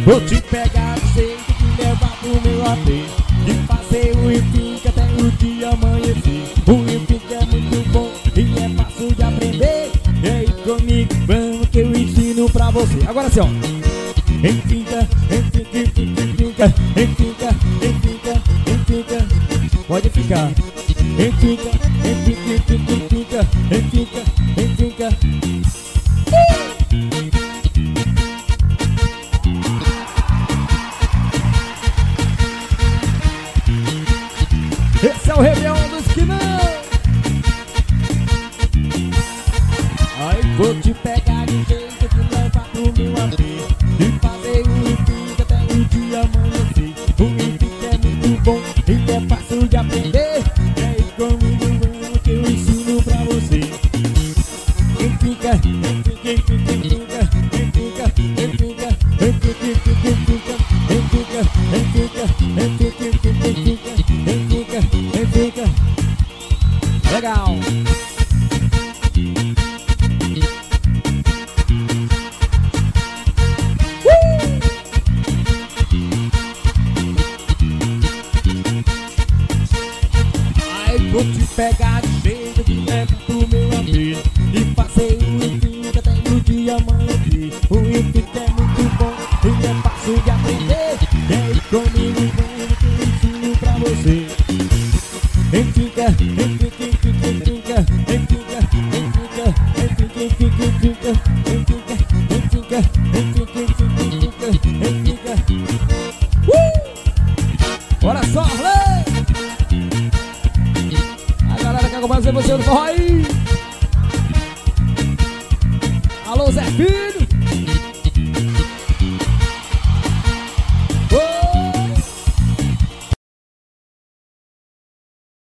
Vou te pegar do jeito que levar pro meu AP e fazer um fica até o dia amanhecer. O fica é muito bom e é fácil de aprender. E aí comigo, vamos que eu ensino pra você. Agora assim, ó. Fica, pode ficar. Fica. Esse é o Réveillon dos que não. Aí vou te pegar de jeito que levar pro meu AP e fazer um fica até o dia amanhecer. O fica é muito bom e é fácil de aprender. E aí comigo vamos que eu ensino pra você. Fica. Legal. Aí vou te pegar de jeito que leva pro meu amigo e fazer o fica até o dia amanhecer. O fica é muito bom e é fácil de aprender. E aí comigo vamos que eu ensino pra você. Fica. Bora só, Arley! A galera quer fazer você no forró aí. Alô, Zé Filho!